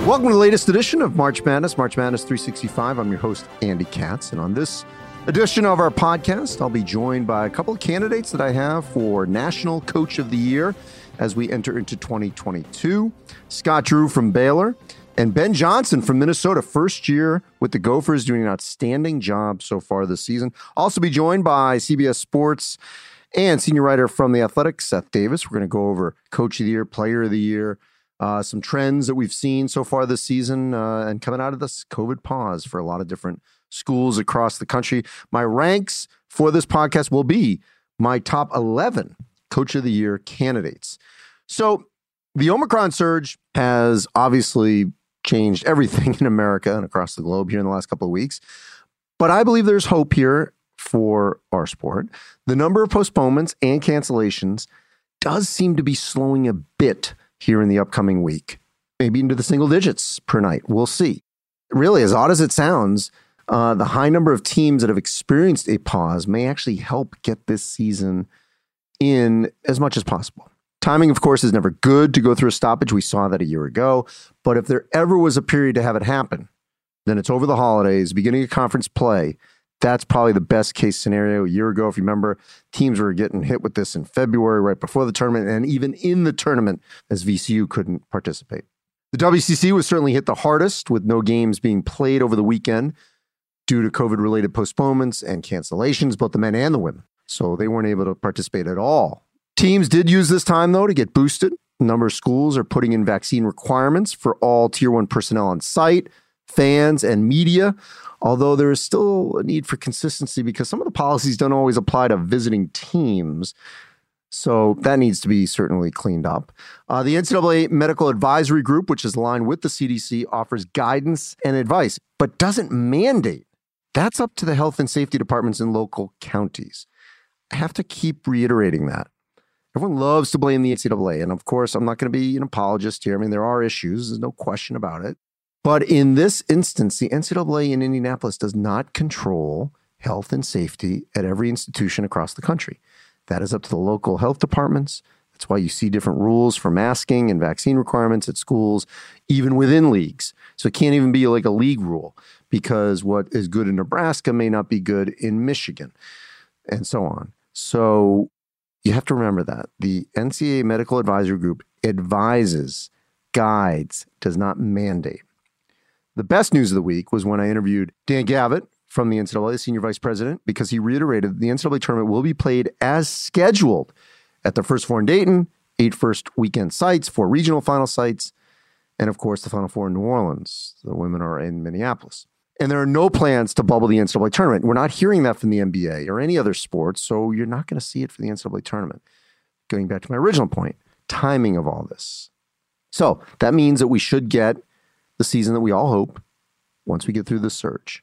Welcome to the latest edition of March Madness, March Madness 365. I'm your host, Andy Katz. And on this edition of our podcast, I'll be joined by a couple of candidates that I have for National Coach of the Year as we enter into 2022. Scott Drew from Baylor and Ben Johnson from Minnesota, first year with the Gophers, doing an outstanding job so far this season. Also be joined by CBS Sports and senior writer from The Athletic, Seth Davis. We're going to go over Coach of the Year, Player of the Year, some trends that we've seen so far this season and coming out of this COVID pause for a lot of different schools across the country. My ranks for this podcast will be my top 11 Coach of the Year candidates. So the Omicron surge has obviously changed everything in America and across the globe here in the last couple of weeks. But I believe there's hope here for our sport. The number of postponements and cancellations does seem to be slowing a bit here in the upcoming week, maybe into the single digits per night. We'll see. Really, as odd as it sounds, the high number of teams that have experienced a pause may actually help get this season in as much as possible. Timing, of course, is never good to go through a stoppage. We saw that a year ago. But if there ever was a period to have it happen, then it's over the holidays, beginning of conference play. That's probably the best case scenario. A year ago, if you remember, teams were getting hit with this in February, right before the tournament, and even in the tournament, as VCU couldn't participate. The WCC was certainly hit the hardest, with no games being played over the weekend due to COVID-related postponements and cancellations, both the men and the women. So they weren't able to participate at all. Teams did use this time, though, to get boosted. A number of schools are putting in vaccine requirements for all Tier 1 personnel on site, fans, and media, although there is still a need for consistency because some of the policies don't always apply to visiting teams. So that needs to be certainly cleaned up. The NCAA Medical Advisory Group, which is aligned with the CDC, offers guidance and advice, but doesn't mandate. That's up to the health and safety departments in local counties. I have to keep reiterating that. Everyone loves to blame the NCAA. And of course, I'm not going to be an apologist here. I mean, there are issues. There's no question about it. But in this instance, the NCAA in Indianapolis does not control health and safety at every institution across the country. That is up to the local health departments. That's why you see different rules for masking and vaccine requirements at schools, even within leagues. So it can't even be like a league rule because what is good in Nebraska may not be good in Michigan and so on. So you have to remember that. The NCAA Medical Advisory Group advises, guides, does not mandate. The best news of the week was when I interviewed Dan Gavitt from the NCAA, senior vice president, because he reiterated the NCAA tournament will be played as scheduled at the First Four in Dayton, 8 first weekend sites, 4 regional final sites, and of course the Final Four in New Orleans. The women are in Minneapolis. And there are no plans to bubble the NCAA tournament. We're not hearing that from the NBA or any other sport, so you're not going to see it for the NCAA tournament. Going back to my original point, timing of all this. So that means that we should get the season that we all hope once we get through the surge.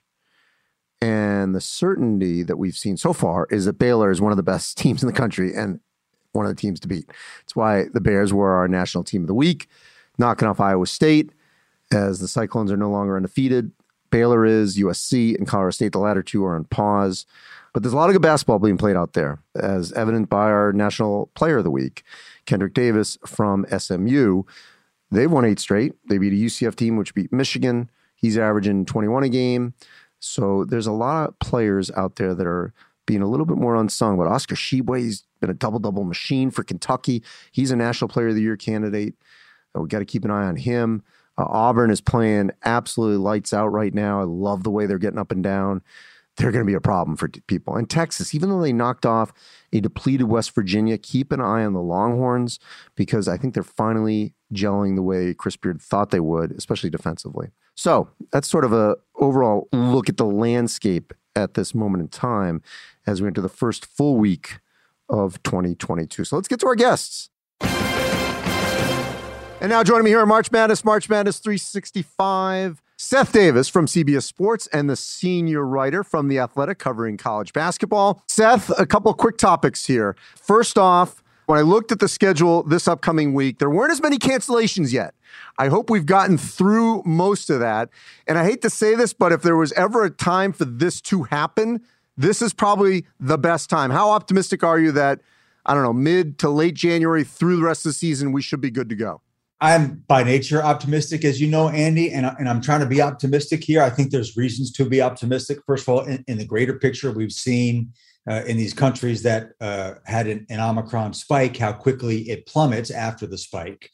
And the certainty that we've seen so far is that Baylor is one of the best teams in the country and one of the teams to beat. It's why the Bears were our national team of the week, knocking off Iowa State as the Cyclones are no longer undefeated. Baylor is, USC and Colorado State, the latter two are on pause. But there's a lot of good basketball being played out there, as evident by our National Player of the Week, Kendrick Davis from SMU. They've won 8 straight. They beat a UCF team, which beat Michigan. He's averaging 21 a game. So there's a lot of players out there that are being a little bit more unsung. But Oscar Tshiebwe's been a double-double machine for Kentucky. He's a National Player of the Year candidate. We got to keep an eye on him. Auburn is playing absolutely lights out right now. I love the way they're getting up and down. They're going to be a problem for people. And Texas, even though they knocked off a depleted West Virginia, keep an eye on the Longhorns because I think they're finally gelling the way Chris Beard thought they would, especially defensively. So that's sort of a overall look at the landscape at this moment in time as we enter the first full week of 2022. So let's get to our guests. And now joining me here on March Madness 365, Seth Davis from CBS Sports and the senior writer from The Athletic covering college basketball. Seth, a couple of quick topics here. First off, when I looked at the schedule this upcoming week, there weren't as many cancellations yet. I hope we've gotten through most of that. And I hate to say this, but if there was ever a time for this to happen, this is probably the best time. How optimistic are you that, I don't know, mid to late January through the rest of the season, we should be good to go? I'm by nature optimistic, as you know, Andy, and I'm trying to be optimistic here. I think there's reasons to be optimistic. First of all, in the greater picture, we've seen in these countries that had an Omicron spike, how quickly it plummets after the spike.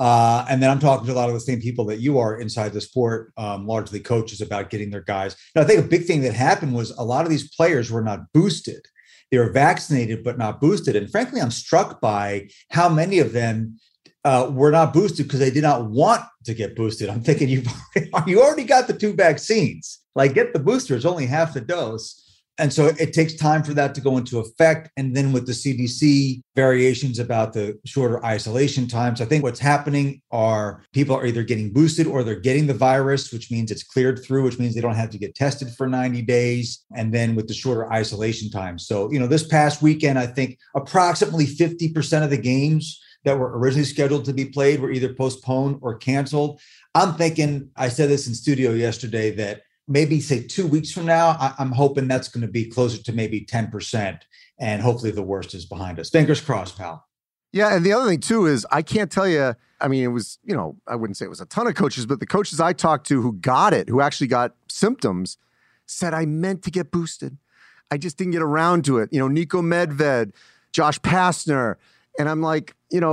And then I'm talking to a lot of the same people that you are inside the sport, largely coaches, about getting their guys. Now, I think a big thing that happened was a lot of these players were not boosted. They were vaccinated, but not boosted. And frankly, I'm struck by how many of them were not boosted because they did not want to get boosted. I'm thinking you already got the 2 vaccines. Like, get the booster. It's only half the dose. And so it takes time for that to go into effect. And then with the CDC variations about the shorter isolation times, I think what's happening are people are either getting boosted or they're getting the virus, which means it's cleared through, which means they don't have to get tested for 90 days. And then with the shorter isolation times. So, this past weekend, I think approximately 50% of the games that were originally scheduled to be played were either postponed or canceled. I'm thinking, I said this in studio yesterday, that maybe say 2 weeks from now, I'm hoping that's going to be closer to maybe 10%. And hopefully the worst is behind us. Fingers crossed, pal. Yeah. And the other thing too is I can't tell you, I mean, it was, I wouldn't say it was a ton of coaches, but the coaches I talked to who got it, who actually got symptoms, said, I meant to get boosted. I just didn't get around to it. Nico Medved, Josh Pastner. And I'm like,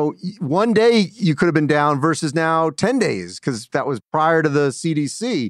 one day you could have been down versus now 10 days because that was prior to the CDC.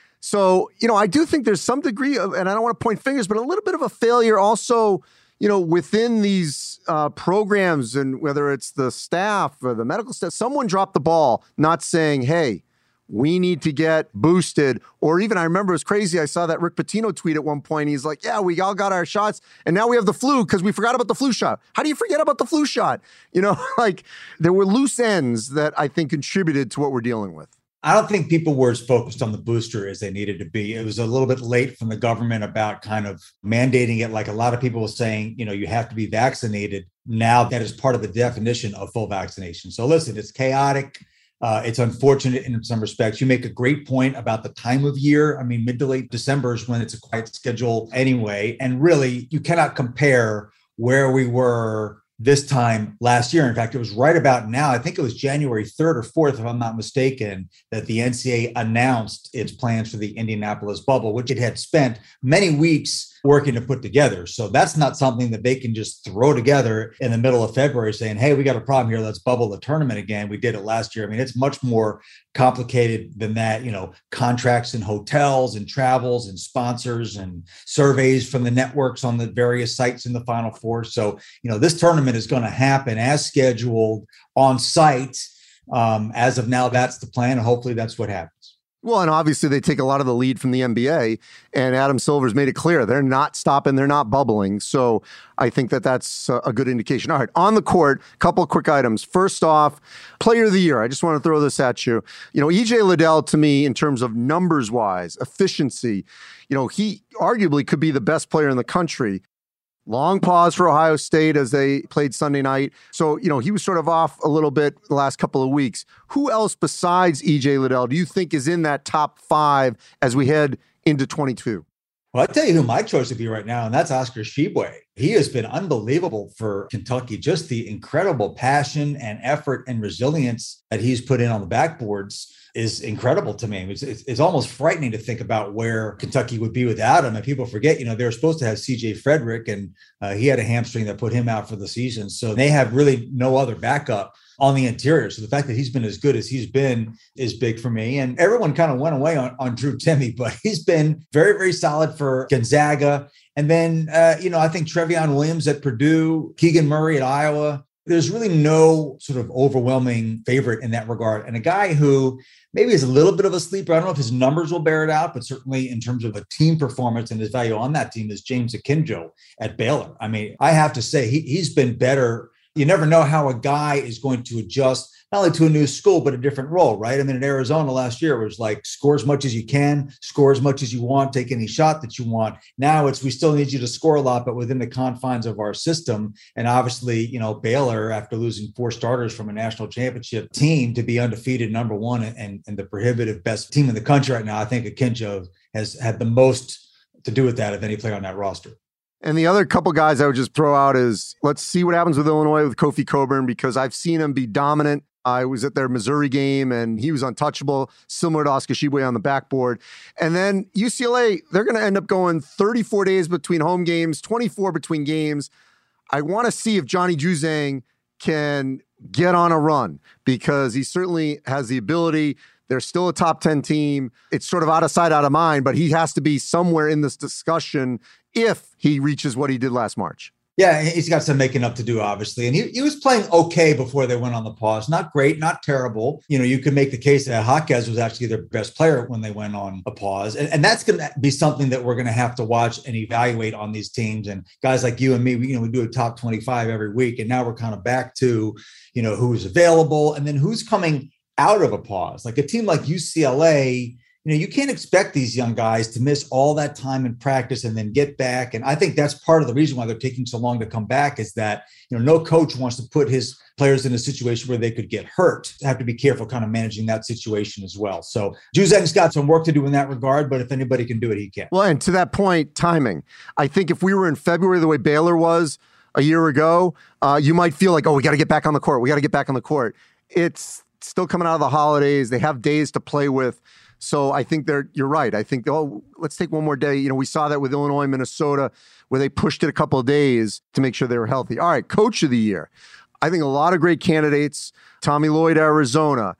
So, I do think there's some degree of, and I don't want to point fingers, but a little bit of a failure also, within these programs, and whether it's the staff or the medical staff, someone dropped the ball, not saying, hey, we need to get boosted. Or even, I remember it was crazy. I saw that Rick Pitino tweet at one point. He's like, yeah, we all got our shots and now we have the flu because we forgot about the flu shot. How do you forget about the flu shot? Like there were loose ends that I think contributed to what we're dealing with. I don't think people were as focused on the booster as they needed to be. It was a little bit late from the government about kind of mandating it. Like a lot of people were saying, you have to be vaccinated. Now that is part of the definition of full vaccination. So listen, it's chaotic. It's unfortunate in some respects. You make a great point about the time of year. I mean, mid to late December is when it's a quiet schedule anyway. And really, you cannot compare where we were this time last year. In fact, it was right about now, I think it was January 3rd or 4th, if I'm not mistaken, that the NCAA announced its plans for the Indianapolis bubble, which it had spent many weeks working to put together. So that's not something that they can just throw together in the middle of February saying, hey, we got a problem here. Let's bubble the tournament again. We did it last year. I mean, it's much more complicated than that, contracts and hotels and travels and sponsors and surveys from the networks on the various sites in the Final Four. So, this tournament is going to happen as scheduled on site. As of now, that's the plan. And hopefully that's what happens. Well, and obviously they take a lot of the lead from the NBA, and Adam Silver's made it clear they're not stopping, they're not bubbling. So I think that's a good indication. All right, on the court, a couple of quick items. First off, player of the year. I just want to throw this at you. EJ Liddell, to me, in terms of numbers-wise, efficiency, he arguably could be the best player in the country. Long pause for Ohio State as they played Sunday night. So, he was sort of off a little bit the last couple of weeks. Who else besides EJ Liddell do you think is in that top 5 as we head into 22? Well, I'll tell you who my choice would be right now, and that's Oscar Tshiebwe. He has been unbelievable for Kentucky. Just the incredible passion and effort and resilience that he's put in on the backboards is incredible to me. It's almost frightening to think about where Kentucky would be without him. And people forget, they were supposed to have CJ Frederick, and he had a hamstring that put him out for the season. So they have really no other backup on the interior. So the fact that he's been as good as he's been is big for me. And everyone kind of went away on Drew Timme, but he's been very, very solid for Gonzaga. And then, I think Trevion Williams at Purdue, Keegan Murray at Iowa. There's really no sort of overwhelming favorite in that regard. And a guy who maybe is a little bit of a sleeper. I don't know if his numbers will bear it out, but certainly in terms of a team performance and his value on that team is James Akinjo at Baylor. I mean, I have to say he's been better. You never know how a guy is going to adjust, not only to a new school, but a different role, right? I mean, in Arizona last year, it was like score as much as you can, score as much as you want, take any shot that you want. Now we still need you to score a lot, but within the confines of our system. And obviously, Baylor, after losing 4 starters from a national championship team to be undefeated number 1 and the prohibitive best team in the country right now, I think Akinjo has had the most to do with that of any player on that roster. And the other couple guys I would just throw out is let's see what happens with Illinois with Kofi Cockburn, because I've seen him be dominant I was at their Missouri game, and he was untouchable, similar to Oscar Tshiebwe on the backboard. And then UCLA, they're going to end up going 34 days between home games, 24 between games. I want to see if Johnny Juzang can get on a run, because he certainly has the ability. They're still a top 10 team. It's sort of out of sight, out of mind, but he has to be somewhere in this discussion if he reaches what he did last March. Yeah, he's got some making up to do, obviously. And he was playing okay before they went on the pause. Not great, not terrible. You could make the case that Jaquez was actually their best player when they went on a pause. And that's going to be something that we're going to have to watch and evaluate on these teams. And guys like you and me, we do a top 25 every week. And now we're kind of back to, who's available and then who's coming out of a pause. Like a team like UCLA, you can't expect these young guys to miss all that time in practice and then get back. And I think that's part of the reason why they're taking so long to come back, is that, no coach wants to put his players in a situation where they could get hurt. They have to be careful kind of managing that situation as well. So Juzang's got some work to do in that regard, but if anybody can do it, he can. Well, and to that point, timing. I think if we were in February the way Baylor was a year ago, you might feel like, we got to get back on the court. We got to get back on the court. It's still coming out of the holidays. They have days to play with. So I think you're right. I think, let's take one more day. We saw that with Illinois, Minnesota, where they pushed it a couple of days to make sure they were healthy. All right, Coach of the Year. I think a lot of great candidates. Tommy Lloyd, Arizona.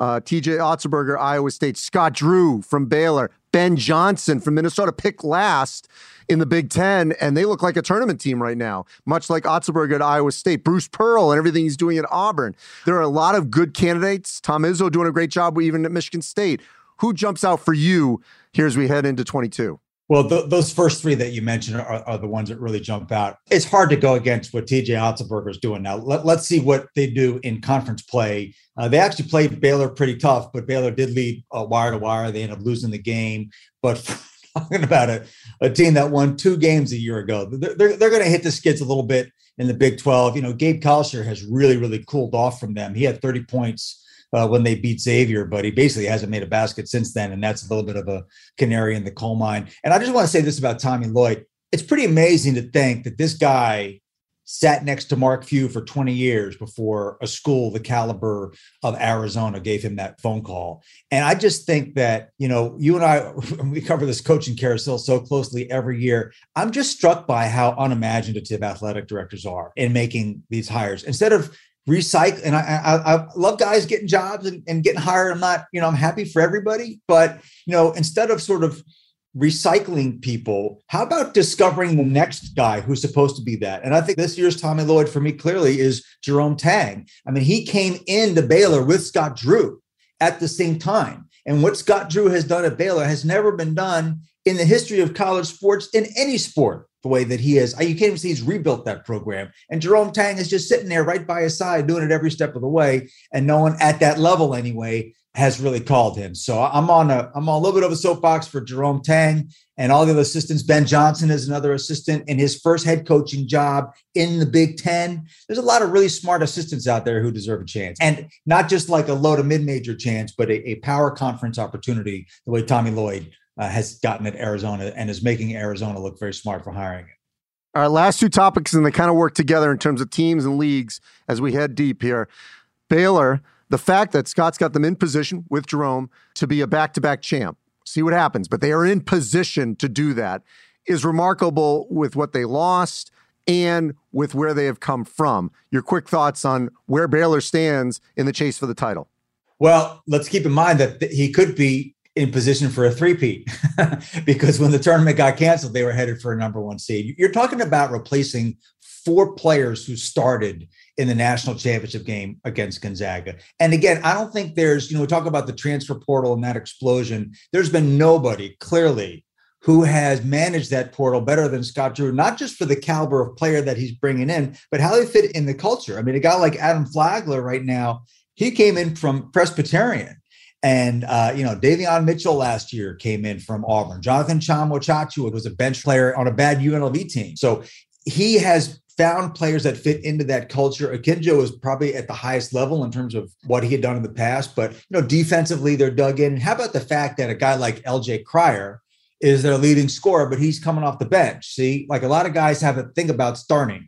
TJ Otzelberger, Iowa State. Scott Drew from Baylor. Ben Johnson from Minnesota, picked last in the Big Ten, and they look like a tournament team right now, much like Otzelberger at Iowa State. Bruce Pearl and everything he's doing at Auburn. There are a lot of good candidates. Tom Izzo doing a great job even at Michigan State. Who jumps out for you here as we head into 22? Well, those first three that you mentioned are the ones that really jump out. It's hard to go against what TJ Otzelberger is doing now. Let's see what they do in conference play. They actually played Baylor pretty tough, but Baylor did lead wire to wire. They ended up losing the game. But talking about a team that won 2 games a year ago, they're going to hit the skids a little bit in the Big 12. Gabe Kalsher has really, really cooled off from them. He had 30 points when they beat Xavier, but he basically hasn't made a basket since then. And that's a little bit of a canary in the coal mine. And I just want to say this about Tommy Lloyd. It's pretty amazing to think that this guy sat next to Mark Few for 20 years before a school the caliber of Arizona gave him that phone call. And I just think that, you and I, we cover this coaching carousel so closely every year. I'm just struck by how unimaginative athletic directors are in making these hires. Instead of recycle. And I love guys getting jobs and getting hired. I'm not, I'm happy for everybody, but, instead of sort of recycling people, how about discovering the next guy who's supposed to be that? And I think this year's Tommy Lloyd for me clearly is Jerome Tang. I mean, he came into Baylor with Scott Drew at the same time. And what Scott Drew has done at Baylor has never been done in the history of college sports, in any sport, the way that he is. You can't even see he's rebuilt that program. And Jerome Tang is just sitting there right by his side, doing it every step of the way. And no one at that level anyway has really called him. So I'm on a little bit of a soapbox for Jerome Tang and all the other assistants. Ben Johnson is another assistant in his first head coaching job in the Big Ten. There's a lot of really smart assistants out there who deserve a chance, and not just like a low to mid-major chance, but a power conference opportunity, the way Tommy Lloyd has gotten at Arizona and is making Arizona look very smart for hiring him. All right, last 2 topics, and they kind of work together in terms of teams and leagues as we head deep here. Baylor, the fact that Scott's got them in position with Jerome to be a back-to-back champ. See what happens, but they are in position to do that is remarkable with what they lost and with where they have come from. Your quick thoughts on where Baylor stands in the chase for the title. Well, let's keep in mind that he could be in position for a three-peat because when the tournament got canceled, they were headed for a number 1 seed. You're talking about replacing 4 players who started in the national championship game against Gonzaga. And again, I don't think there's, we talk about the transfer portal and that explosion. There's been nobody clearly who has managed that portal better than Scott Drew, not just for the caliber of player that he's bringing in, but how they fit in the culture. I mean, a guy like Adam Flagler right now, he came in from Presbyterian. And, Davion Mitchell last year came in from Auburn. Jonathan Chamu was a bench player on a bad UNLV team. So he has found players that fit into that culture. Akinjo is probably at the highest level in terms of what he had done in the past. But, defensively, they're dug in. And how about the fact that a guy like LJ Cryer is their leading scorer, but he's coming off the bench? See, like a lot of guys have a thing about starting.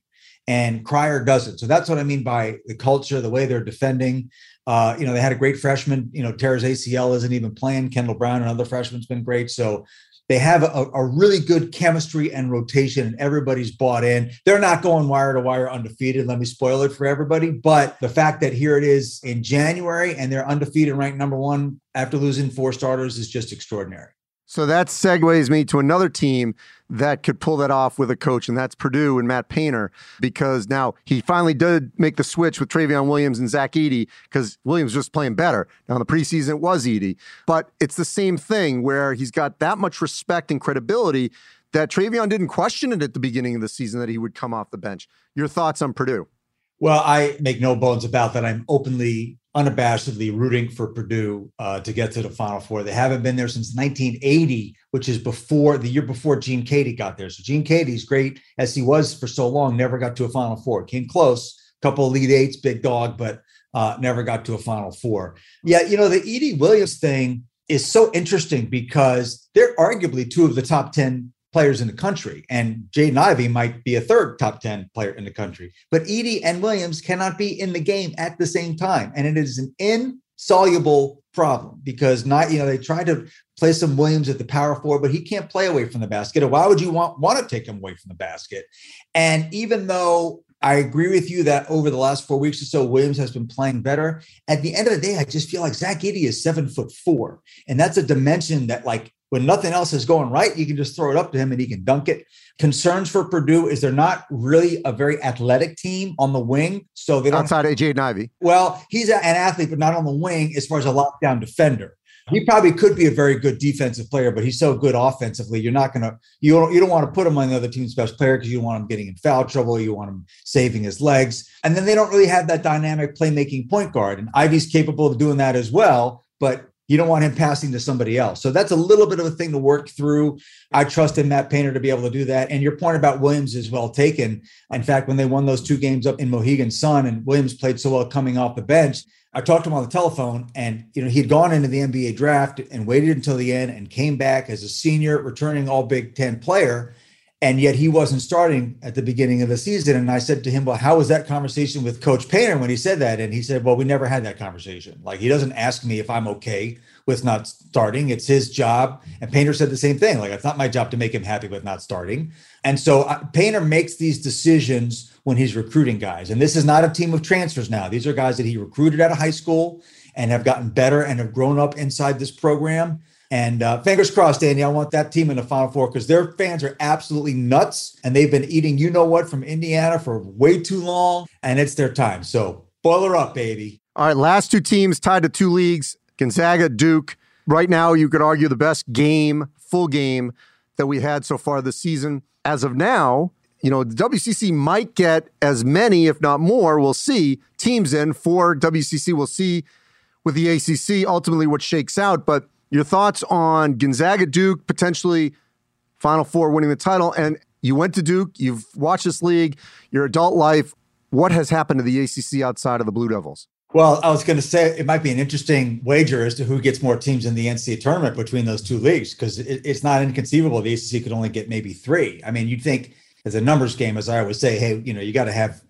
and Cryer doesn't. So that's what I mean by the culture, the way they're defending. They had a great freshman. Tara's ACL isn't even playing. Kendall Brown, another freshman's been great. So they have a really good chemistry and rotation, and everybody's bought in. They're not going wire to wire undefeated. Let me spoil it for everybody. But the fact that here it is in January and they're undefeated, ranked number one after losing 4 starters is just extraordinary. So that segues me to another team that could pull that off with a coach, and that's Purdue and Matt Painter, because now he finally did make the switch with Travion Williams and Zach Edey, because Williams was just playing better. Now in the preseason, it was Edey. But it's the same thing where he's got that much respect and credibility that Travion didn't question it at the beginning of the season that he would come off the bench. Your thoughts on Purdue? Well, I make no bones about that. I'm openly, unabashedly rooting for Purdue to get to the Final Four. They haven't been there since 1980, which is the year before Gene Cady got there. So Gene Cady's great as he was for so long, never got to a Final Four. Came close, couple Elite Eights, big dog, but never got to a Final Four. Yeah, the Edey Williams thing is so interesting because they're arguably 2 of the top 10 players in the country, and Jaden Ivey might be a 3rd top 10 player in the country. But Edey and Williams cannot be in the game at the same time, and it is an insoluble problem because they tried to play some Williams at the power 4, but he can't play away from the basket. Or why would you want to take him away from the basket? And even though I agree with you that over the last 4 weeks or so, Williams has been playing better, at the end of the day, I just feel like Zach Edey is 7'4", and that's a dimension that, like, when nothing else is going right, you can just throw it up to him and he can dunk it. Concerns for Purdue is they're not really a very athletic team on the wing. So they don't outside of Jaden Ivey. Well, he's an athlete, but not on the wing as far as a lockdown defender. He probably could be a very good defensive player, but he's so good offensively. You don't want to put him on the other team's best player because you don't want him getting in foul trouble. You want him saving his legs. And then they don't really have that dynamic playmaking point guard. And Ivey's capable of doing that as well, but you don't want him passing to somebody else. So that's a little bit of a thing to work through. I trust in Matt Painter to be able to do that. And your point about Williams is well taken. In fact, when they won those 2 games up in Mohegan Sun and Williams played so well coming off the bench, I talked to him on the telephone, and he'd gone into the NBA draft and waited until the end and came back as a senior, returning all Big Ten player. And yet he wasn't starting at the beginning of the season. And I said to him, well, how was that conversation with Coach Painter when he said that? And he said, well, we never had that conversation. Like, he doesn't ask me if I'm okay with not starting. It's his job. And Painter said the same thing. Like, it's not my job to make him happy with not starting. And so Painter makes these decisions when he's recruiting guys. And this is not a team of transfers now. These are guys that he recruited out of high school and have gotten better and have grown up inside this program. And fingers crossed, Andy, I want that team in the Final Four because their fans are absolutely nuts. And they've been eating you-know-what from Indiana for way too long. And it's their time. So boil her up, baby. All right, last 2 teams tied to 2 leagues, Gonzaga, Duke. Right now, you could argue the best full game that we had so far this season. As of now, the WCC might get as many, if not more, we'll see, teams in for WCC. We'll see with the ACC ultimately what shakes out. But your thoughts on Gonzaga, Duke, potentially Final Four winning the title. And you went to Duke. You've watched this league, your adult life. What has happened to the ACC outside of the Blue Devils? Well, I was going to say it might be an interesting wager as to who gets more teams in the NCAA tournament between those 2 leagues, because it's not inconceivable the ACC could only get maybe 3. I mean, you'd think as a numbers game, as I always say, hey, you got to have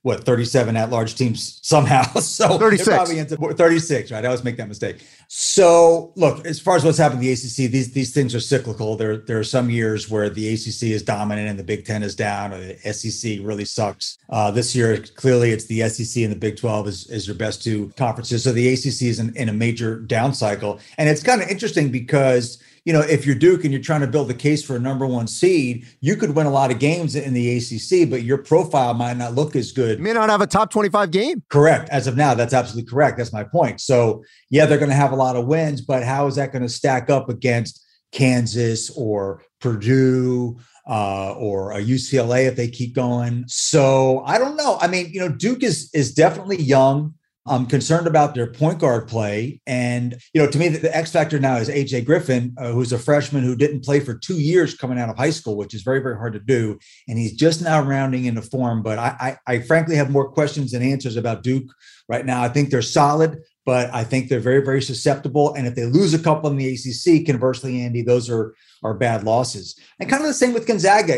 37 at-large teams somehow. So 36. It probably ends up 36, right? I always make that mistake. So look, as far as what's happened in the ACC, these things are cyclical. There are some years where the ACC is dominant and the Big Ten is down, or the SEC really sucks. This year, clearly, it's the SEC and the Big 12 is your best 2 conferences. So the ACC is in a major down cycle. And it's kind of interesting because if you're Duke and you're trying to build a case for a number 1 seed, you could win a lot of games in the ACC, but your profile might not look as good. You may not have a top 25 game. Correct. As of now, that's absolutely correct. That's my point. So yeah, they're going to have a lot of wins, but how is that going to stack up against Kansas or Purdue or a UCLA if they keep going? So I don't know. I mean, Duke is definitely young. I'm concerned about their point guard play. And, to me, the X factor now is AJ Griffin, who's a freshman who didn't play for 2 years coming out of high school, which is very, very hard to do. And he's just now rounding into form. But I frankly have more questions than answers about Duke right now. I think they're solid, but I think they're very, very susceptible. And if they lose a couple in the ACC, conversely, Andy, those are are bad losses. And kind of the same with Gonzaga.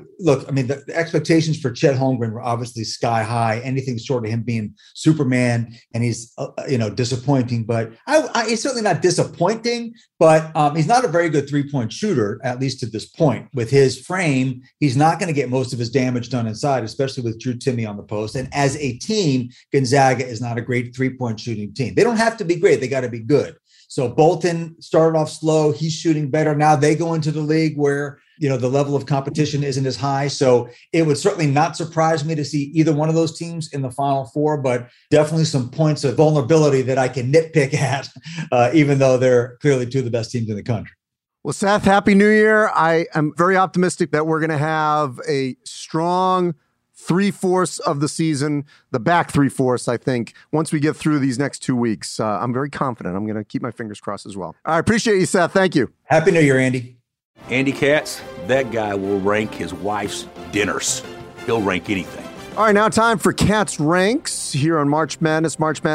The expectations for Chet Holmgren were obviously sky high. Anything short of him being Superman, and he's disappointing. But he's certainly not disappointing. But he's not a very good three-point shooter, at least to this point. With his frame, he's not going to get most of his damage done inside, especially with Drew Timme on the post. And as a team, Gonzaga is not a great three-point shooting team. They don't have to be great. They got to be good. So Bolton started off slow. He's shooting better. Now they go into the league where, the level of competition isn't as high. So it would certainly not surprise me to see either one of those teams in the Final Four, but definitely some points of vulnerability that I can nitpick at, even though they're clearly two of the best teams in the country. Well, Seth, Happy New Year. I am very optimistic that we're going to have a strong 3/4 of the season, the back 3/4, I think, once we get through these next 2 weeks. I'm very confident. I'm going to keep my fingers crossed as well. I appreciate you, Seth. Thank you. Happy New Year, Andy. Andy Katz, that guy will rank his wife's dinners. He'll rank anything. All right, now time for Katz Ranks here on March Madness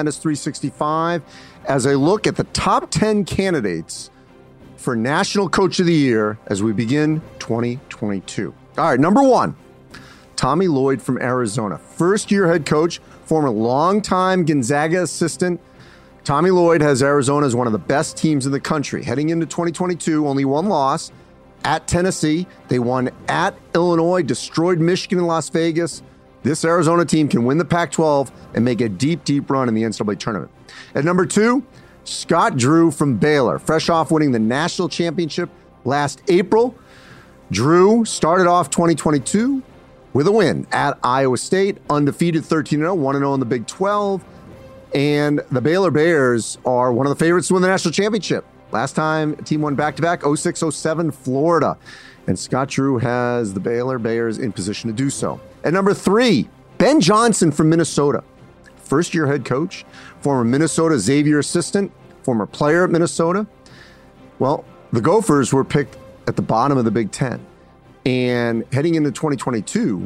365, as I look at the top 10 candidates for National Coach of the Year as we begin 2022. All right, number 1. Tommy Lloyd from Arizona, first-year head coach, former longtime Gonzaga assistant. Tommy Lloyd has Arizona as one of the best teams in the country. Heading into 2022, only one loss at Tennessee. They won at Illinois, destroyed Michigan and Las Vegas. This Arizona team can win the Pac-12 and make a deep, deep run in the NCAA tournament. At number 2, Scott Drew from Baylor, fresh off winning the national championship last April. Drew started off 2022 with a win at Iowa State, undefeated 13-0, 1-0 in the Big 12. And the Baylor Bears are one of the favorites to win the national championship. Last time a team won back-to-back, 06-07 Florida. And Scott Drew has the Baylor Bears in position to do so. At number 3, Ben Johnson from Minnesota. First-year head coach, former Minnesota Xavier assistant, former player at Minnesota. Well, the Gophers were picked at the bottom of the Big Ten. And heading into 2022,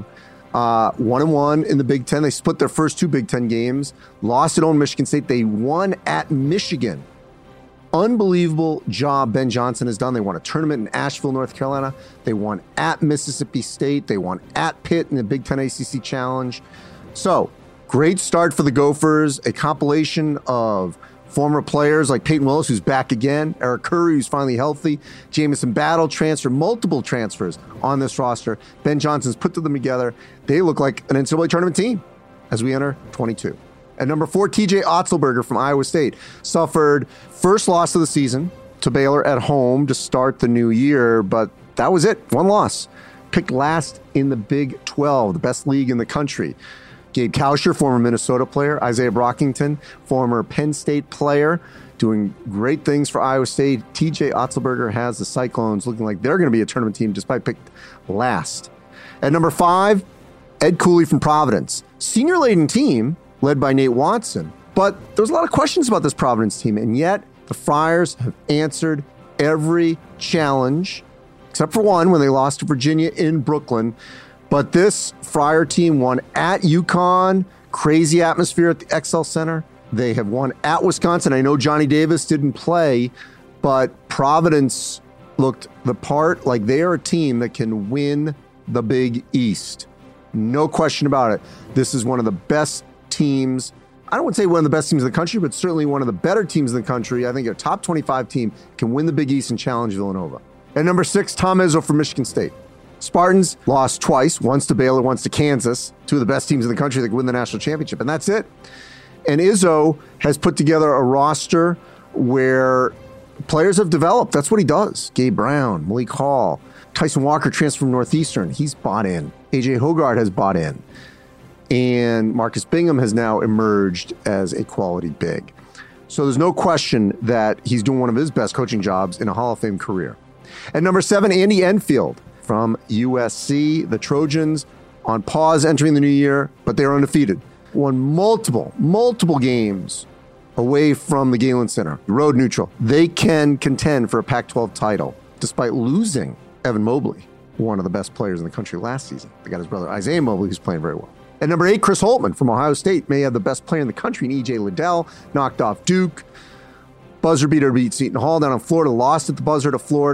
1-1 in the Big Ten. They split their first 2 Big Ten games, lost at home Michigan State. They won at Michigan. Unbelievable job Ben Johnson has done. They won a tournament in Asheville, North Carolina. They won at Mississippi State. They won at Pitt in the Big Ten ACC Challenge. So, great start for the Gophers, a compilation of former players like Peyton Willis, who's back again, Eric Curry, who's finally healthy, Jamison Battle transfer, multiple transfers on this roster. Ben Johnson's put them together. They look like an NCAA tournament team as we enter 22. At number 4, TJ Otzelberger from Iowa State suffered first loss of the season to Baylor at home to start the new year, but that was it. One loss. Picked last in the Big 12, the best league in the country. Gabe Kausher, former Minnesota player. Isaiah Brockington, former Penn State player, doing great things for Iowa State. TJ Otzelberger has the Cyclones looking like they're going to be a tournament team despite picked last. At number 5, Ed Cooley from Providence. Senior-laden team led by Nate Watson. But there's a lot of questions about this Providence team, and yet the Friars have answered every challenge, except for one when they lost to Virginia in Brooklyn. But this Friar team won at UConn, crazy atmosphere at the XL Center. They have won at Wisconsin. I know Johnny Davis didn't play, but Providence looked the part, like they are a team that can win the Big East. No question about it. This is one of the best teams. I don't want to say one of the best teams in the country, but certainly one of the better teams in the country. I think a top 25 team can win the Big East and challenge Villanova. At number 6, Tom Izzo from Michigan State. Spartans lost twice, once to Baylor, once to Kansas, 2 of the best teams in the country that can win the national championship, and that's it. And Izzo has put together a roster where players have developed. That's what he does. Gabe Brown, Malik Hall, Tyson Walker transferred from Northeastern. He's bought in. AJ Hoggard has bought in. And Marcus Bingham has now emerged as a quality big. So there's no question that he's doing one of his best coaching jobs in a Hall of Fame career. At number 7, Andy Enfield from USC. The Trojans on pause entering the new year, but they're undefeated. Won multiple games away from the Galen Center, road neutral. They can contend for a Pac-12 title despite losing Evan Mobley, one of the best players in the country last season. They got his brother Isaiah Mobley, who's playing very well. At number 8, Chris Holtman from Ohio State may have the best player in the country in E.J. Liddell, knocked off Duke. Buzzer beater beat Seton Hall down in Florida, lost at the buzzer to Florida.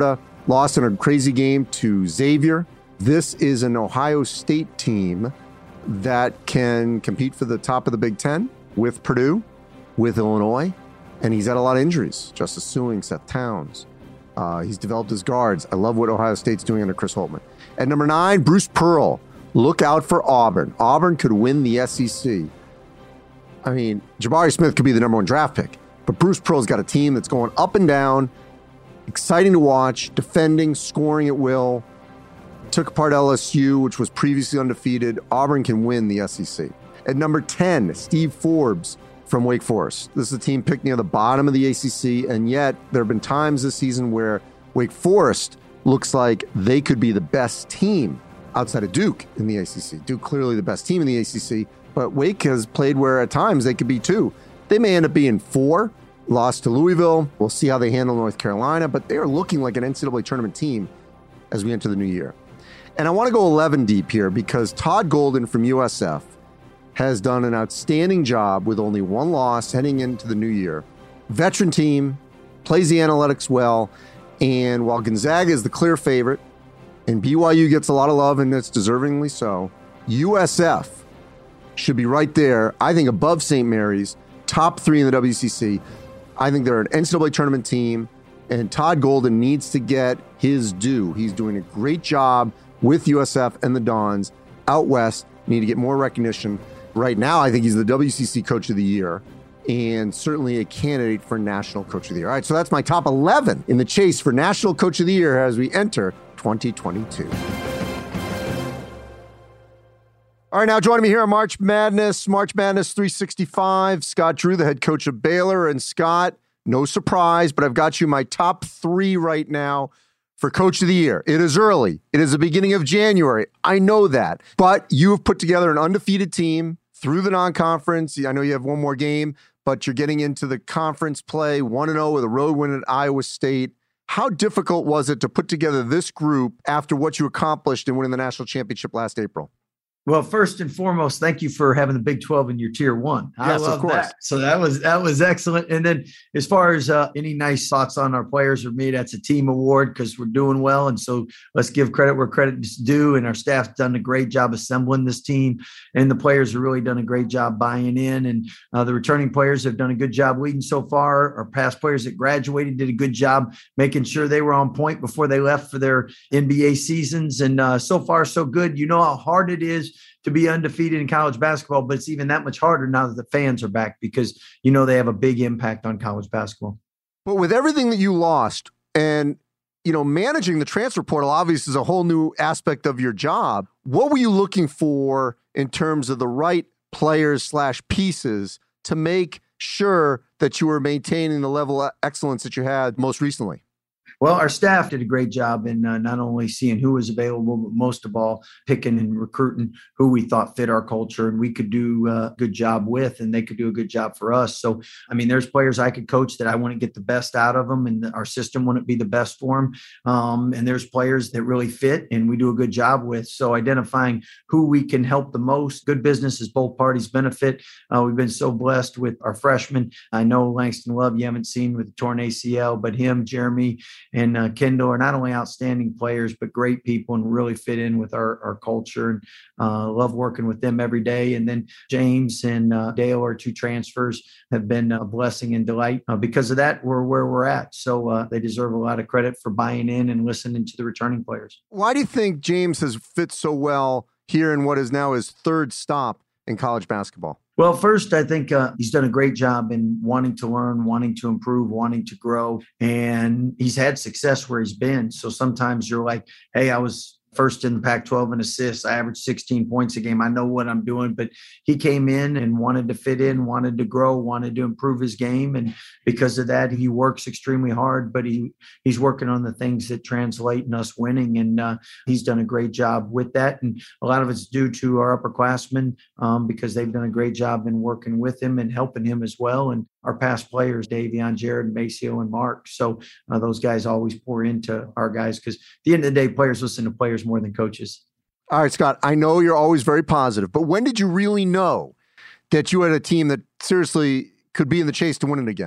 lost in a crazy game to Xavier. This is an Ohio State team that can compete for the top of the Big Ten with Purdue, with Illinois, and he's had a lot of injuries. Justice Suing, Seth Towns. He's developed his guards. I love what Ohio State's doing under Chris Holtmann. At number 9, Bruce Pearl. Look out for Auburn. Auburn could win the SEC. I mean, Jabari Smith could be the number 1 draft pick, but Bruce Pearl's got a team that's going up and down, exciting to watch, defending, scoring at will. Took apart LSU, which was previously undefeated. Auburn can win the SEC. At number 10, Steve Forbes from Wake Forest. This is a team picked near the bottom of the ACC, and yet there have been times this season where Wake Forest looks like they could be the best team outside of Duke in the ACC. Duke clearly the best team in the ACC, but Wake has played where at times they could be 2. They may end up being 4, lost to Louisville. We'll see how they handle North Carolina, but they are looking like an NCAA tournament team as we enter the new year. And I want to go 11 deep here because Todd Golden from USF has done an outstanding job with only 1 loss heading into the new year. Veteran team, plays the analytics well, and while Gonzaga is the clear favorite, and BYU gets a lot of love, and it's deservingly so, USF should be right there, I think, above St. Mary's, top 3 in the WCC. I think they're an NCAA tournament team, and Todd Golden needs to get his due. He's doing a great job with USF and the Dons out west. Need to get more recognition. Right now, I think he's the WCC Coach of the Year and certainly a candidate for National Coach of the Year. All right, so that's my top 11 in the chase for National Coach of the Year as we enter 2022. All right, now joining me here on March Madness 365, Scott Drew, the head coach of Baylor. And Scott, no surprise, but I've got you my top 3 right now for Coach of the Year. It is early. It is the beginning of January. I know that. But you have put together an undefeated team through the non-conference. I know you have one more game, but you're getting into the conference play, 1-0 with a road win at Iowa State. How difficult was it to put together this group after what you accomplished in winning the national championship last April? Well, first and foremost, thank you for having the Big 12 in your tier 1. I love that. So that was excellent. And then as far as any nice thoughts on our players or me, that's a team award because we're doing well. And so let's give credit where credit is due. And our staff's done a great job assembling this team. And the players have really done a great job buying in. And the returning players have done a good job leading so far. Our past players that graduated did a good job making sure they were on point before they left for their NBA seasons. And so far, so good. You know how hard it is to be undefeated in college basketball, but it's even that much harder now that the fans are back because, you know, they have a big impact on college basketball. But with everything that you lost and, you know, managing the transfer portal obviously is a whole new aspect of your job. What were you looking for in terms of the right players / pieces to make sure that you were maintaining the level of excellence that you had most recently? Well, our staff did a great job in not only seeing who was available, but most of all, picking and recruiting who we thought fit our culture and we could do a good job with, and they could do a good job for us. So, I mean, there's players I could coach that I want to get the best out of them, and our system wouldn't be the best for them. And there's players that really fit and we do a good job with. So identifying who we can help the most, good business is both parties benefit. We've been so blessed with our freshmen. I know Langston Love, you haven't seen with the torn ACL, but him, Jeremy, and Kendall are not only outstanding players, but great people and really fit in with our culture, and love working with them every day. And then James and Dale, our 2 transfers, have been a blessing and delight. Because of that, we're where we're at. So they deserve a lot of credit for buying in and listening to the returning players. Why do you think James has fit so well here in what is now his 3rd stop in college basketball? Well, first, I think he's done a great job in wanting to learn, wanting to improve, wanting to grow, and he's had success where he's been. So sometimes you're like, hey, I was first in the Pac-12 in assists. I averaged 16 points a game. I know what I'm doing. But he came in and wanted to fit in, wanted to grow, wanted to improve his game. And because of that, he works extremely hard, but he's working on the things that translate in us winning. And he's done a great job with that. And a lot of it's due to our upperclassmen because they've done a great job in working with him and helping him as well. And our past players, Davion, Jared, Maceo, and Mark. So those guys always pour into our guys because at the end of the day, players listen to players more than coaches. All right, Scott, I know you're always very positive, but when did you really know that you had a team that seriously could be in the chase to win it again?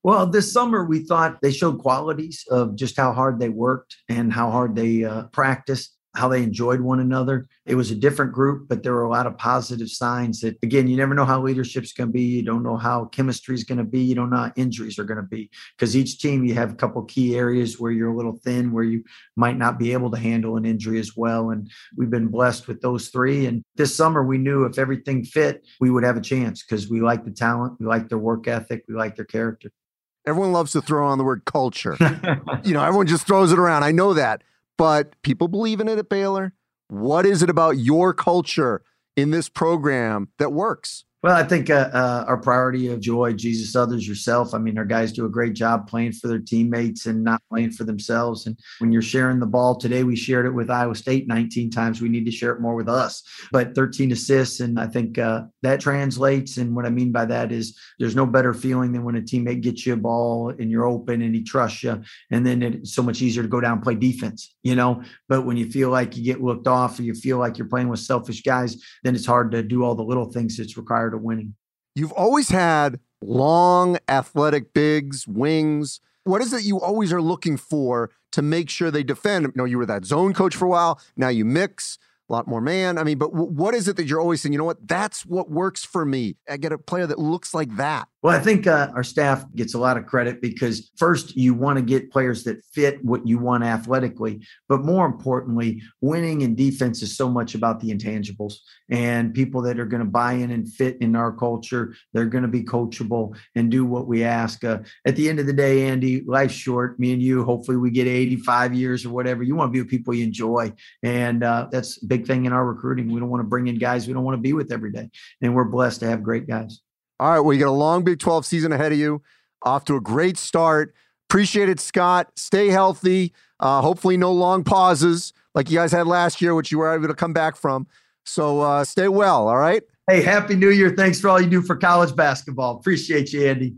Well, this summer we thought they showed qualities of just how hard they worked and how hard they practiced, how they enjoyed one another. It was a different group, but there were a lot of positive signs that, again, you never know how leadership's going to be. You don't know how chemistry is going to be. You don't know how injuries are going to be, because each team, you have a couple key areas where you're a little thin, where you might not be able to handle an injury as well. And we've been blessed with those three. And this summer we knew if everything fit, we would have a chance, because we like the talent. We like their work ethic. We like their character. Everyone loves to throw on the word culture. Everyone just throws it around. I know that. But people believe in it at Baylor. What is it about your culture in this program that works? Well, I think our priority of joy, Jesus, others, yourself. I mean, our guys do a great job playing for their teammates and not playing for themselves. And when you're sharing the ball today, we shared it with Iowa State 19 times. We need to share it more with us. But 13 assists, and I think that translates. And what I mean by that is there's no better feeling than when a teammate gets you a ball and you're open and he trusts you. And then it's so much easier to go down and play defense, But when you feel like you get looked off or you feel like you're playing with selfish guys, then it's hard to do all the little things that's required of winning. You've always had long, athletic bigs, wings. What is it you always are looking for to make sure they defend? You were that zone coach for a while. Now you mix a lot more man. But what is it that you're always saying, you know what, that's what works for me? I get a player that looks like that. Well, I think our staff gets a lot of credit because first, you want to get players that fit what you want athletically. But more importantly, winning in defense is so much about the intangibles and people that are going to buy in and fit in our culture. They're going to be coachable and do what we ask. At the end of the day, Andy, life's short. Me and you, hopefully we get 85 years or whatever. You want to be with people you enjoy. And that's a big thing in our recruiting. We don't want to bring in guys we don't want to be with every day. And we're blessed to have great guys. All right, well, you got a long Big 12 season ahead of you. Off to a great start. Appreciate it, Scott. Stay healthy. Hopefully no long pauses like you guys had last year, which you were able to come back from. So stay well, all right? Hey, Happy New Year. Thanks for all you do for college basketball. Appreciate you, Andy.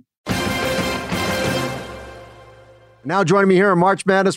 Now joining me here on March Madness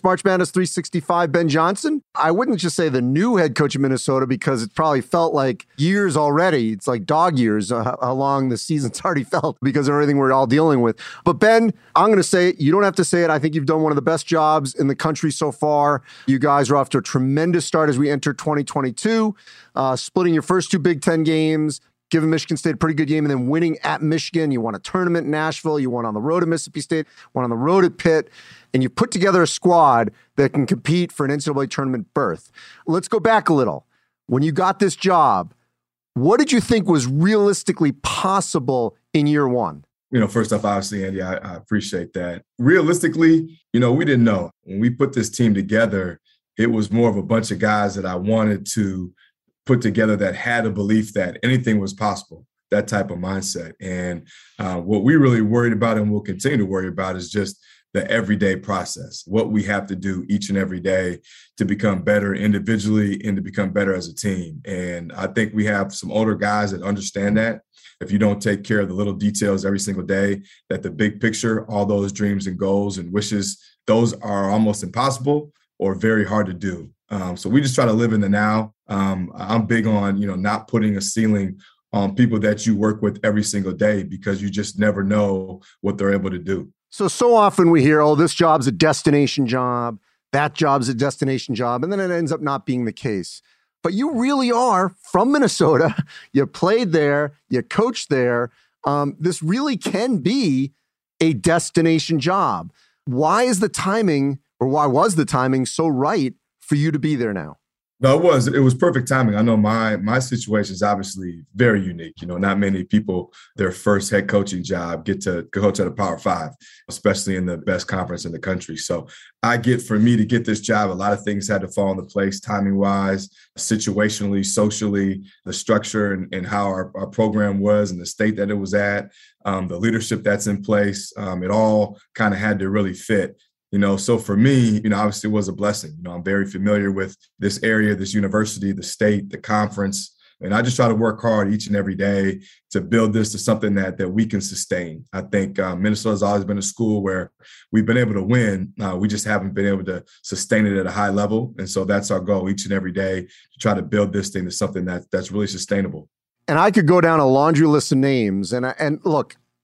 365, Ben Johnson. I wouldn't just say the new head coach of Minnesota because it probably felt like years already. It's like dog years, how long the season's already felt because of everything we're all dealing with. But Ben, I'm going to say it. You don't have to say it. I think you've done one of the best jobs in the country so far. You guys are off to a tremendous start as we enter 2022, splitting your first two Big Ten games, giving Michigan State a pretty good game, and then winning at Michigan. You won a tournament in Nashville. You won on the road at Mississippi State, won on the road at Pitt, and you put together a squad that can compete for an NCAA tournament berth. Let's go back a little. When you got this job, what did you think was realistically possible in year one? First off, obviously, Andy, I appreciate that. Realistically, we didn't know. When we put this team together, it was more of a bunch of guys that I wanted to put together that had a belief that anything was possible, that type of mindset. And what we really worried about and will continue to worry about is just the everyday process, what we have to do each and every day to become better individually and to become better as a team. And I think we have some older guys that understand that. If you don't take care of the little details every single day, that the big picture, all those dreams and goals and wishes, those are almost impossible or very hard to do. So we just try to live in the now. I'm big on, not putting a ceiling on people that you work with every single day because you just never know what they're able to do. So often we hear, oh, this job's a destination job, that job's a destination job, and then it ends up not being the case. But you really are from Minnesota. You played there, you coached there. This really can be a destination job. Why is the timing, or why was the timing so right for you to be there now? No, it was perfect timing. I know my situation is obviously very unique. Not many people, their first head coaching job get to coach at a Power Five, especially in the best conference in the country. So for me to get this job, a lot of things had to fall into place, timing wise, situationally, socially, the structure and how our program was and the state that it was at, the leadership that's in place. It all kind of had to really fit. So for me, obviously it was a blessing. I'm very familiar with this area, this university, the state, the conference, and I just try to work hard each and every day to build this to something that we can sustain. I think Minnesota's always been a school where we've been able to win. We just haven't been able to sustain it at a high level. And so that's our goal each and every day, to try to build this thing to something that's really sustainable. And I could go down a laundry list of names. And look,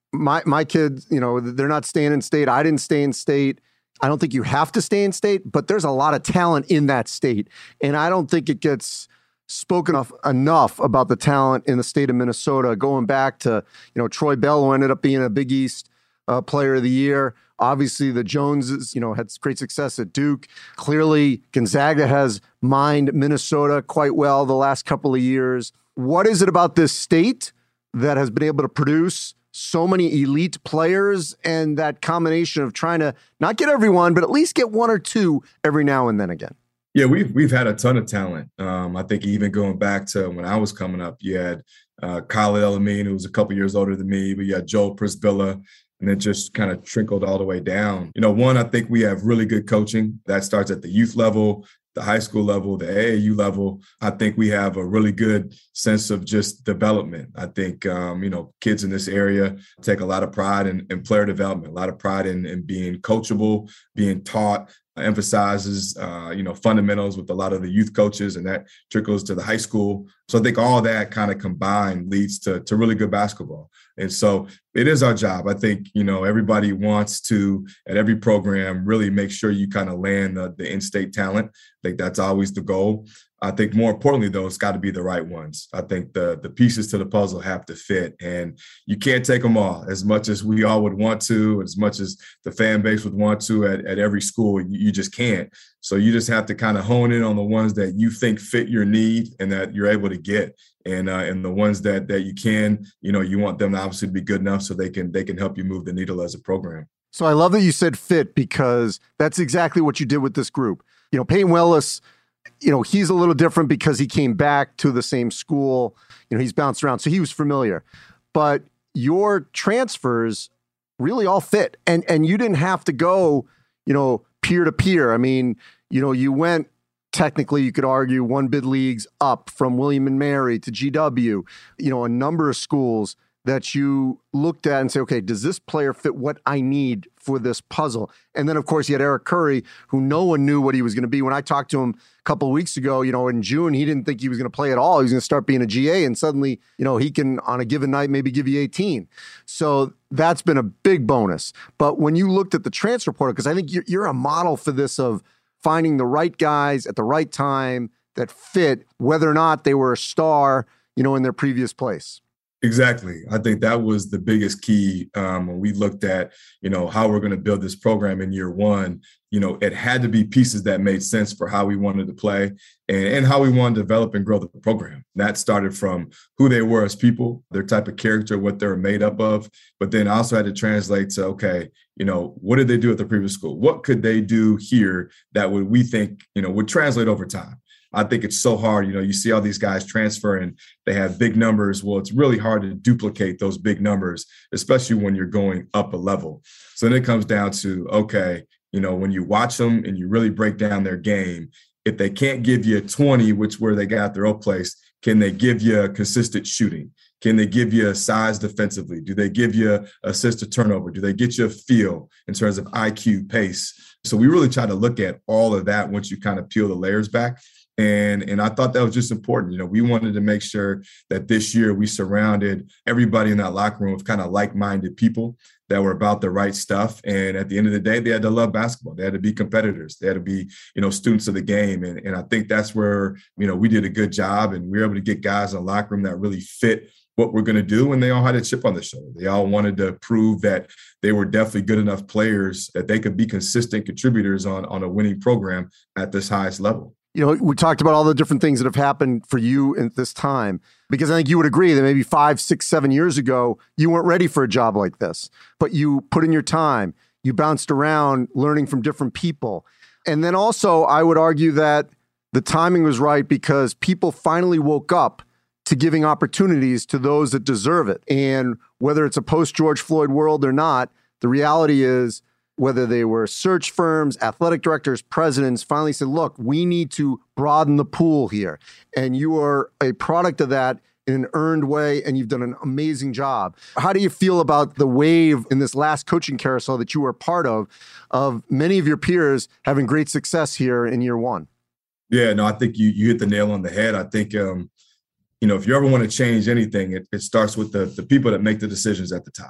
My kids, they're not staying in state. I didn't stay in state. I don't think you have to stay in state, but there's a lot of talent in that state. And I don't think it gets spoken of enough about the talent in the state of Minnesota, going back to, Troy Bell, who ended up being a Big East player of the year. Obviously, the Joneses, had great success at Duke. Clearly, Gonzaga has mined Minnesota quite well the last couple of years. What is it about this state that has been able to produce so many elite players, and that combination of trying to not get everyone, but at least get one or two every now and then again? Yeah, we've had a ton of talent. I think even going back to when I was coming up, you had Khalid El-Amin, who was a couple years older than me, but you had Joel Prisbilla, and it just kind of trickled all the way down. One, I think we have really good coaching that starts at the youth level, the high school level, the AAU level. I think we have a really good sense of just development. I think, kids in this area take a lot of pride in player development, a lot of pride in being coachable, being taught, emphasizes, fundamentals with a lot of the youth coaches, and that trickles to the high school. So I think all that kind of combined leads to really good basketball. And so it is our job. I think, everybody wants to, at every program, really make sure you kind of land the in-state talent. I think that's always the goal. I think more importantly, though, it's got to be the right ones. I think the pieces to the puzzle have to fit, and you can't take them all. As much as we all would want to, as much as the fan base would want to at every school, you just can't. So you just have to kind of hone in on the ones that you think fit your need and that you're able to get. And the ones that you can, you want them to obviously be good enough so they can help you move the needle as a program. So I love that you said fit, because that's exactly what you did with this group. Peyton Willis, he's a little different because he came back to the same school. He's bounced around, so he was familiar. But your transfers really all fit, and you didn't have to go, peer to peer. I mean, you went, technically, you could argue, one bid leagues up from William and Mary to GW, a number of schools that you looked at and say, okay, does this player fit what I need for this puzzle? And then, of course, you had Eric Curry, who no one knew what he was going to be. When I talked to him a couple of weeks ago, in June, he didn't think he was going to play at all. He was going to start being a GA, and suddenly, he can, on a given night, maybe give you 18. So that's been a big bonus. But when you looked at the transfer portal, because I think you're a model for this, of finding the right guys at the right time that fit, whether or not they were a star, in their previous place. Exactly. I think that was the biggest key when we looked at, how we're going to build this program in year one. It had to be pieces that made sense for how we wanted to play and how we wanted to develop and grow the program. That started from who they were as people, their type of character, what they're made up of, but then also had to translate to, okay, what did they do at the previous school? What could they do here that we think, would translate over time? I think it's so hard. You see all these guys transfer and they have big numbers. Well, it's really hard to duplicate those big numbers, especially when you're going up a level. So then it comes down to, okay, when you watch them and you really break down their game, if they can't give you a 20, which where they got their old place, can they give you consistent shooting? Can they give you a size defensively? Do they give you assist to turnover? Do they get you a feel in terms of IQ, pace? So we really try to look at all of that once you kind of peel the layers back. And I thought that was just important. We wanted to make sure that this year we surrounded everybody in that locker room with kind of like-minded people that were about the right stuff. And at the end of the day, they had to love basketball. They had to be competitors. They had to be, students of the game. And I think that's where, we did a good job, and we were able to get guys in the locker room that really fit what we're going to do. And they all had a chip on their shoulder. They all wanted to prove that they were definitely good enough players that they could be consistent contributors on a winning program at this highest level. We talked about all the different things that have happened for you at this time, because I think you would agree that maybe 5, 6, 7 years ago, you weren't ready for a job like this, but you put in your time, you bounced around learning from different people. And then also I would argue that the timing was right because people finally woke up to giving opportunities to those that deserve it. And whether it's a post-George Floyd world or not, the reality is, whether they were search firms, athletic directors, presidents, finally said, look, we need to broaden the pool here. And you are a product of that in an earned way, and you've done an amazing job. How do you feel about the wave in this last coaching carousel that you were part of many of your peers having great success here in year one? Yeah, no, I think you hit the nail on the head. I think, if you ever want to change anything, it starts with the people that make the decisions at the top.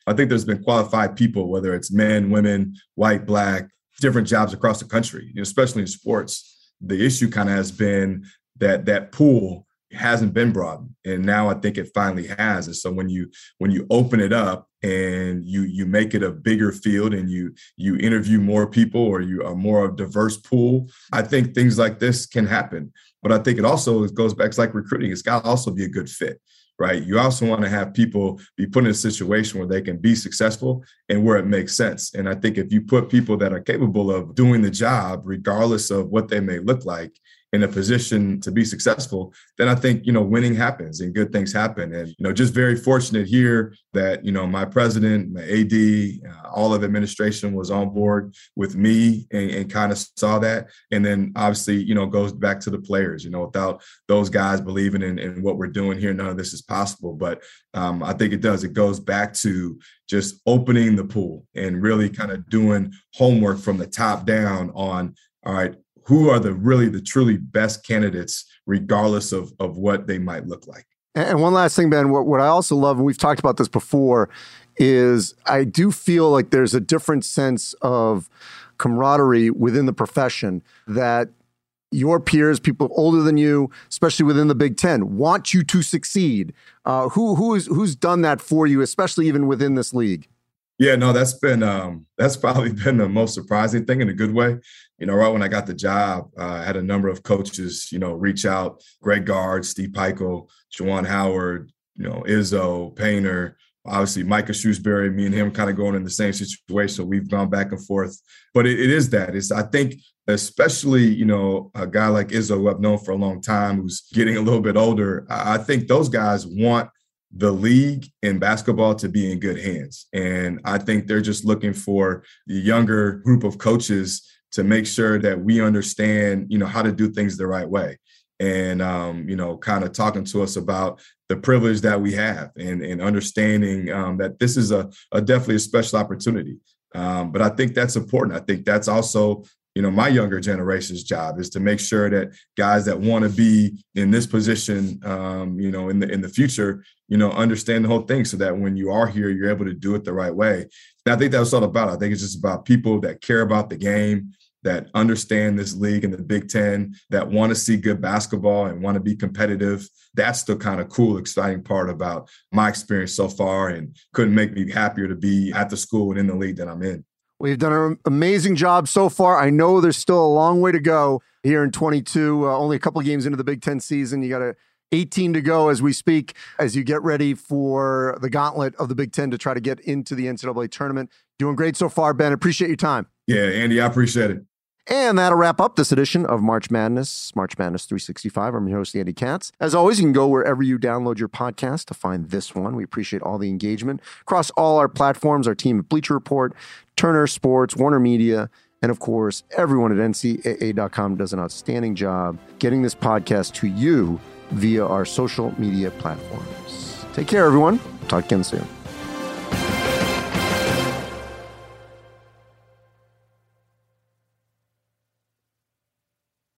I think there's been qualified people, whether it's men, women, white, black, different jobs across the country, especially in sports. The issue kind of has been that pool hasn't been broadened, and now I think it finally has. And so when you open it up and you make it a bigger field and you interview more people, or you are more of a diverse pool, I think things like this can happen. But I think it goes back to like recruiting. It's got to also be a good fit, right? You also want to have people be put in a situation where they can be successful and where it makes sense. And I think if you put people that are capable of doing the job, regardless of what they may look like, in a position to be successful, then I think, winning happens and good things happen. And, just very fortunate here that, my president, my AD, all of administration was on board with me and kind of saw that. And then obviously, goes back to the players, without those guys believing in what we're doing here, none of this is possible. But I think it goes back to just opening the pool and really kind of doing homework from the top down on, all right, who are the truly best candidates, regardless of what they might look like. And one last thing, Ben, what I also love, and we've talked about this before, is I do feel like there's a different sense of camaraderie within the profession that your peers, people older than you, especially within the Big Ten, want you to succeed. Who's done that for you, especially even within this league? Yeah, no, that's probably been the most surprising thing in a good way. Right when I got the job, I had a number of coaches, reach out: Greg Gard, Steve Pikiell, Juwan Howard, Izzo, Painter, obviously Micah Shrewsbury. Me and him kind of going in the same situation. So we've gone back and forth. But it is that. I think especially, a guy like Izzo, who I've known for a long time, who's getting a little bit older, I think those guys want the league and basketball to be in good hands. And I think they're just looking for the younger group of coaches to make sure that we understand, how to do things the right way. And, kind of talking to us about the privilege that we have and understanding that this is a definitely a special opportunity. But I think that's important. I think that's also, my younger generation's job is to make sure that guys that want to be in this position, in the future, understand the whole thing so that when you are here, you're able to do it the right way. And I think that's all about. I think it's just about people that care about the game, that understand this league and the Big Ten, that want to see good basketball and want to be competitive. That's the kind of cool, exciting part about my experience so far, and couldn't make me happier to be at the school and in the league that I'm in. Well, you've done an amazing job so far. I know there's still a long way to go here in 22, only a couple of games into the Big Ten season. You got 18 to go as we speak, as you get ready for the gauntlet of the Big Ten to try to get into the NCAA tournament. Doing great so far, Ben. Appreciate your time. Yeah, Andy, I appreciate it. And that'll wrap up this edition of March Madness 365. I'm your host, Andy Katz. As always, you can go wherever you download your podcast to find this one. We appreciate all the engagement across all our platforms, our team at Bleacher Report, Turner Sports, Warner Media, and of course, everyone at NCAA.com does an outstanding job getting this podcast to you via our social media platforms. Take care, everyone. Talk again soon.